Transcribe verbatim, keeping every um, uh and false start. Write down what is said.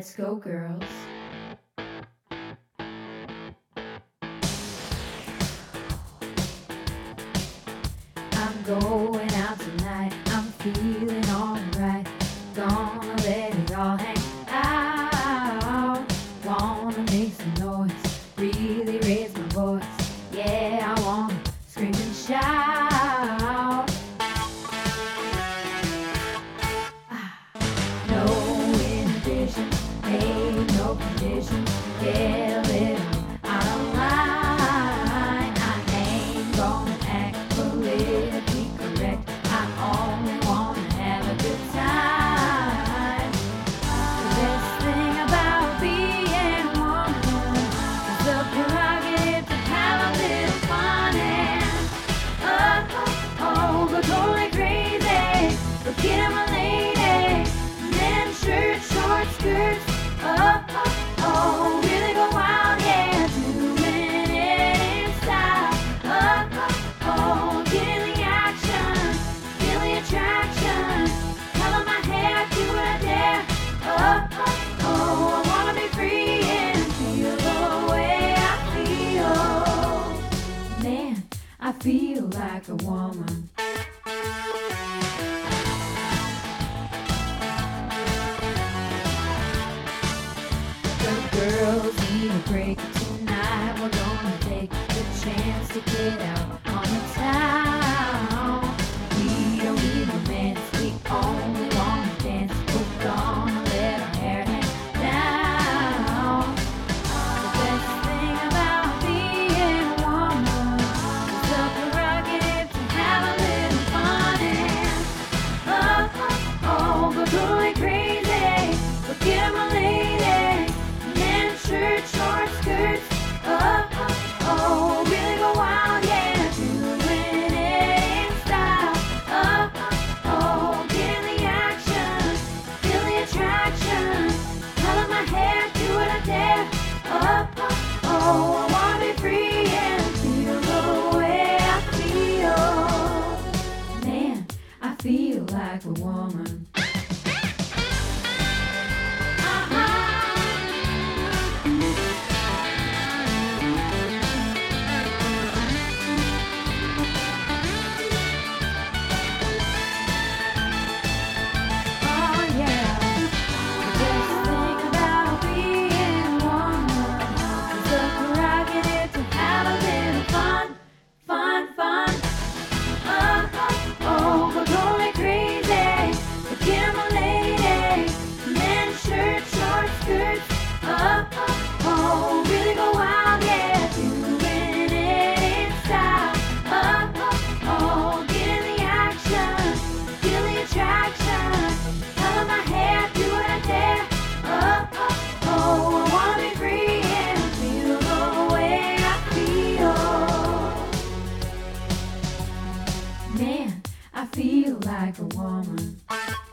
Let's go, girls. I'm going out tonight. I'm feeling alright. Gonna let it all hang out. Wanna make some noise, really raise my voice. Yeah, I wanna scream and shout. No inhibition, ain't no condition. Yeah, let out of line. I ain't gonna act politically correct. I only wanna have a good time. The best thing about being a woman is the prerogative to have a little fun and oh, oh, oh, go totally crazy. Forget I'm a lady. Men, shirts, short skirts. Oh, oh, oh, really go wild, yeah. Doing it in style. Oh, oh, oh, get in the action. Feel the attraction. Color my hair, do what I dare. Oh, oh, oh, I wanna be free and feel the way I feel. Man, I feel like a woman. Girls need a break tonight. We're gonna take the chance to get out on the town. We don't need romance, we only wanna dance. We're gonna let our hair hang down. The best thing about being a woman is the prerogative to have a little fun and oh, oh, oh, go totally crazy. Forget I'm a lady. Shirts, short skirts, oh, oh, oh, really go wild, yeah, doing it in style, oh, oh, oh, get in the action, feel the attraction, color my hair, do what I dare, oh, oh, oh, I wanna be free and feel the way I feel. Man, I feel like a woman. Man, I feel like a woman.